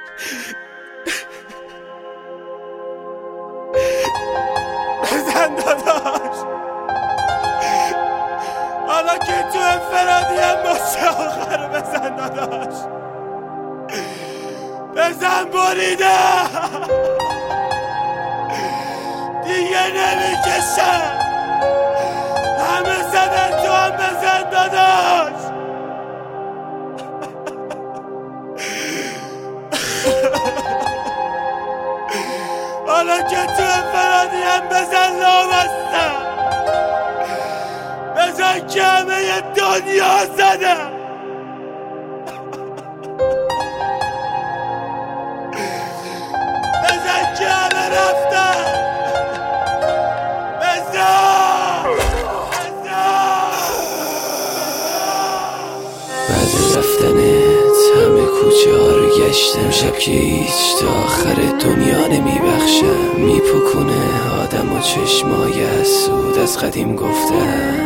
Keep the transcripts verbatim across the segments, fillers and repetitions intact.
بزن داداش، حالا که تو انفرادی هم باشه آخر بزن داداش، بزن بریده دیگه نمیکشم، همه زدن تو هم بزن داداش. حالا که تو انفرادی هم بزن لامستم، بزن که همه دنیا زدم، بزن که همه رفتم، بزن بعد رفتنت همه کوچه ها رو گشتم، شب که هیچ تا آخر دنیا نمیبخشم، میپکونه آدم و چشمای حسود از قدیم گفتن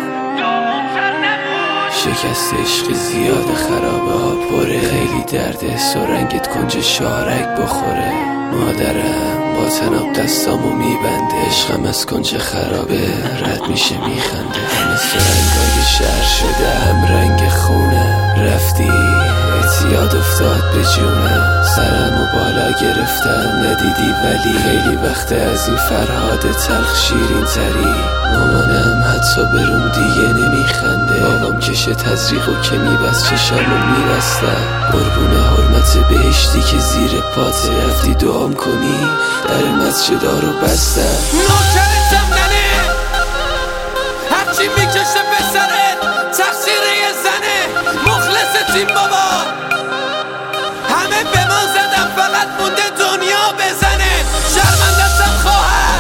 شکست عشق زیاد خرابه ها پره، خیلی درده سرنگت کنج شارک بخوره، مادرم با تناب دستامو میبنده، عشقم از کنج خرابه رد میشه میخنده، همه سرنگای شهر شده هم رنگ خونه، رفتی اعتیاد افتاد به جونم، سرمو بالا گرفتم ندیدی ولی خیلی وقت از این فرهاد تلخ شیرین تری، مامانم حتی برون دیگه نمیخنده، بابام کشه تزریقو که میبست چشامو میبستم، قربون حرمت بهشتی که زیر پاته، رفتی دعام کنی در مسجدا رو بستم. نوکرتم ننه هرچی میکشه به سرت تقصیر یه زنه، مخلص تیم بابا همه به ما زدم فقط مونده دنیا بزنه، شرمندستم خواهر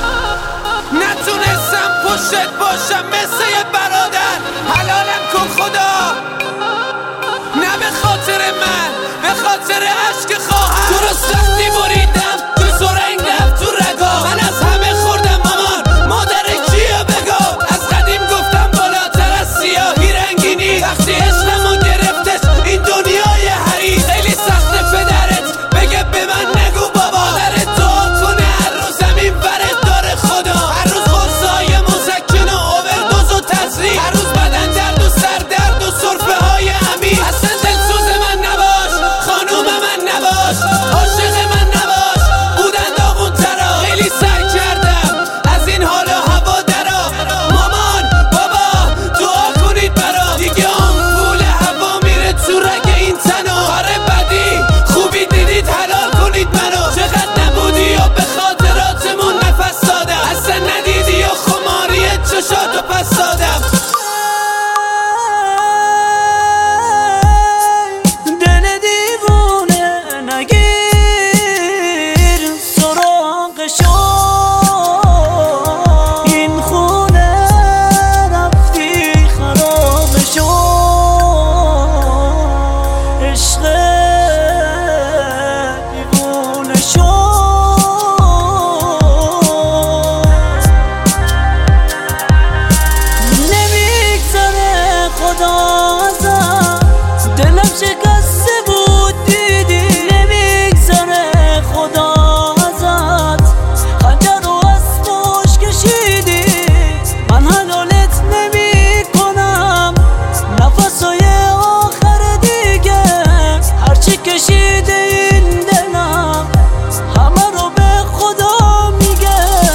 نتونستم پشتت باشم مثل یه برادر، حلالم کن خدا نه به خاطر من به خاطر عشق خواهر، تو رو سختی بریدم تو سرنگ رفت تو رگا، من از همه خوردم مامان مادر کیو بگو، از قدیم گفتم بالاتر از سیاهی رنگینی، وقتی عشقمو گرفتش این دنیای حریف، خیلی سخت پدرت بگه به من نگو بابا، درت دعا کنه هر روز زمین برت داره خدا، هر روز خورسای مسکن و اووردوز و تزریق، هر روز بدن درد و سر درد و سرفه های عمیق، اصلا دلسوز من نباش خانوم من نباش عاشق من نباش بودن داغون ترا، خیلی سعی کردم از این حال و هوا درا، مامان بابا دعا کنید برا، دیگه آمپول هوا میره تو رگ این تنو، آره بدی خوبی دیدید حلال کنید منو، چقدر نبودی یا به خاطراتمون نفس دادم، اصلا ندیدی یا خماری چشاتو پس دادم. دل دیوونه نگیر سراغشو، این خونه رفتی خرابشو، عشق دیوونه شو، نمیگذره خدا ازت، دلم شکسته بود دیدی، نمیگذره خدا ازت، خنجر رو از پشت کشیدی، من حلالت نمی کنم نفسای آخر دیگه، هرچی کشیده این دلم همه رو به خدا میگه.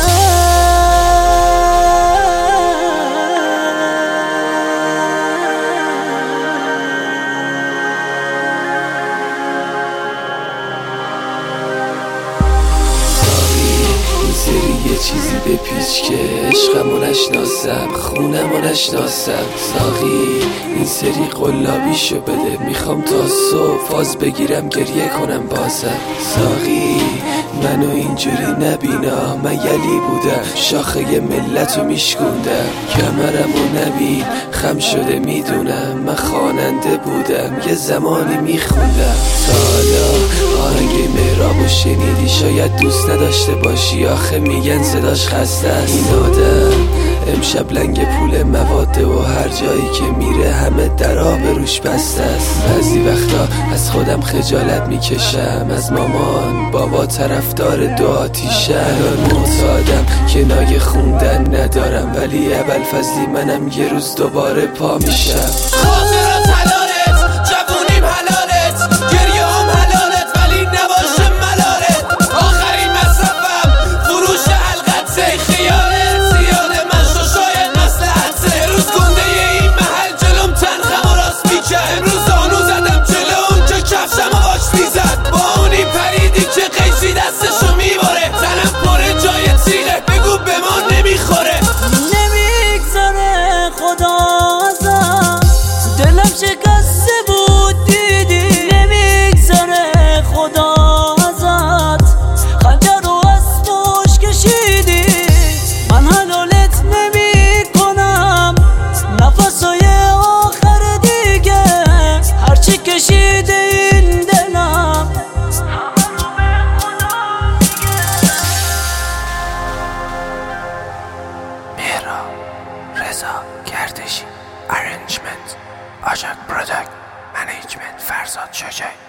یه چیزی به پیچ که عشقمو نشناسم خونمو نشناسم، ساقی این سری قلابیشو بده، میخوام تا صبح فاز بگیرم گریه کنم بازم، ساقی منو اینجوری نبینا، من یلی بودم شاخه ملتو میشکوندم، کمرمو نبین خم شده میدونم، من خواننده بودم یه زمانی میخوندم، تا حالا آهنگ مهرابو شنیدی؟ شاید دوست نداشته باشی آخه میگن صداش خسته است، این آدم امشب لنگ پول مواده و هر جایی که میره همه در آب روش بسته است. بعضی وقتا از خودم خجالت میکشم، از مامان بابا طرفدار دو آتیشم. الان معتادم که ناگه خوندن ندارم، ولی ابوالفضلی منم یه روز دوباره پا میشم. خاطرات حلالت، جوونیم حلالت، گریه هم حلالت ولی نباشه ملالت. آخرین مصرفم فروش حلقته، خیالت زیاده من شو شاید مصلحته. روز گنده این محل جلوم تنخم و راست میکرد، امروز آنو زدم جلو اون که کفشم و باش میزد. با اونی پریدی که قیچی دستشو میباره، تنم پره جای تیغه بگو به ما نمیخوره. نمیگذاره خدا ازم، دلم شکسته بود دیدی. نمیگذاره خدا ازت، خنجر رو از پشت کشیدی. من حلالت نمی کنم نفسای آخر دیگه، هرچی کشیده این دلم مهراب رضا گردشی، ارنجمنت آژاک پروداکت، منیجمنت فرزاد شجاعی.